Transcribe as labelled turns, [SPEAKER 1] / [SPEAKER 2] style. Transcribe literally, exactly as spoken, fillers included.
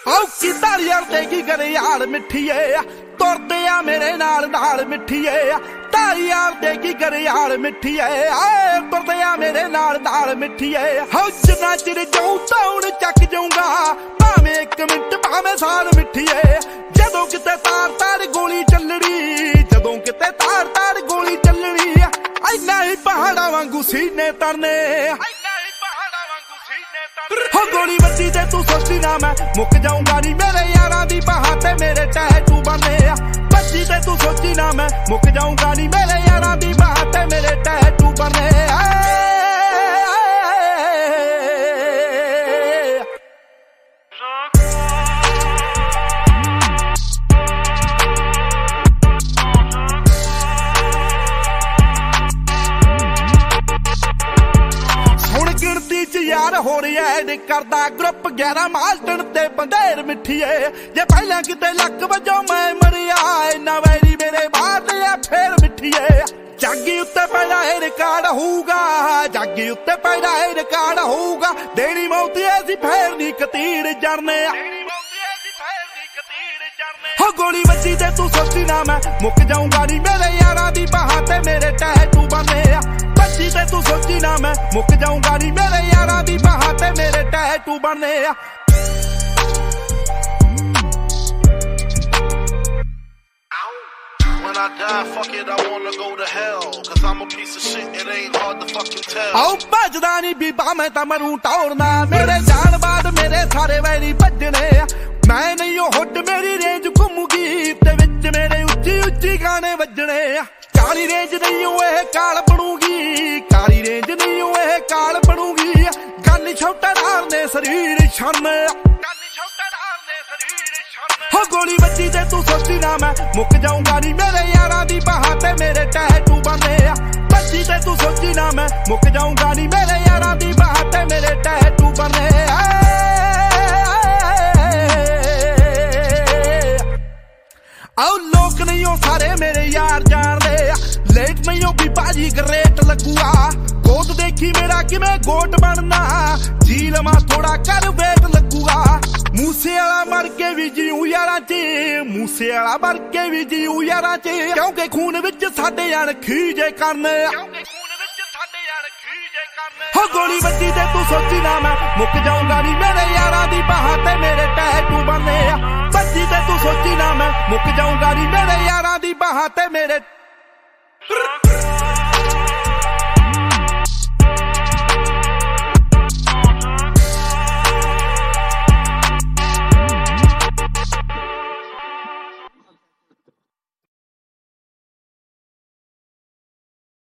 [SPEAKER 1] औकी तारियाल ते की करे यार मिठिए तुरदे आ मेरे नाल नाल मिठिए तारियाल ते की करे यार मिठिए आए तुरदे आ मेरे नाल नाल मिठिए हो जिन्ना चिर जाऊं ताउन चक जाऊंगा भावें एक मिनट भावें साल मिठिए जदों किते तार तार गोली चलनी जदों किते तार तार गोली चलनी इन्ना ही पहाड़ा वांगू सीने तरने हो गोली बची ते तू सोची ना मैं मुक जाऊंगा नी मेरे यारां दी बाहां ते मेरे टैटू बने बची ते तू सोची ना मैं मुक जाऊंगा नी मेरे यारां दी बाहां ते मेरे टैटू बने यार हो रही है करदा ग्रुप ग्यारह मास्टर ते बंदेर मिठिए जे पहले किते लक वजो मैं मरिया इन्ना वैरी मेरे बात या फिर मिठिए जागी उत्ते पैदा है रिकॉर्ड होगा जागी उत्ते पैदा है रिकॉर्ड होगा देनी मौत ऐसी फेर नी कतीर जरने हो गोली बची ते तू सोची ना मैं मुक जाऊंगा नी मेरे यारां दी बाहां ते मेरे टैटू बने बची ते तू सोची ना मैं मुक जाऊंगा नी मेरे यारां दी बाहां ते मेरे टैटू बने
[SPEAKER 2] When I die, fuck it, I wanna go to hell. Cause I'm a piece of shit, it ain't hard to fucking tell.
[SPEAKER 1] आओ भजदा नी बीबा मैं तां मरूं टौरना मेरे जान बाद मेरे सारे वैरी भजने मैं नहीं ओ हुड मेरी रेंज घुमूगी ते विच मेरे उच्ची उच्ची गाने वजने काली रेंज नहीं ओ एह काल बनूगी काली रेंज नहीं ओ एह काल बनूगी गल छोटा डाल ने शरीर छन हो गोली बची ते तू सोची ना मैं मुक जाऊंगा नी मेरे यारां दी बाहां ते मेरे टैटू बने बची ते तू सोची ना मैं मुक जाऊंगा नी मेरे यारां दी बाहां ते मेरे टैटू बने आओ लोग नहीं हो सारे मेरे यार जान दे लेट नहीं हो भी बाजी ग्रेट लगूगा गोद देखी मेरा कि मैं गोट बनना जी लमा थोड़ा कर वेट लगूगा मूसे वाला मर के भी जीऊं यारां च मूसे वाला मर के भी जीऊं यारां च क्योंकि खून विच साडे यार खीजे करने हो गोली बची ते तू सोची ना मैं मुक जाऊंगा नी मेरे यारां दी बाहां ते मेरे टैटू बने बची ते तू सोची ना मैं मुक जाऊंगा नी मेरे यारां दी बाहां ते मेरे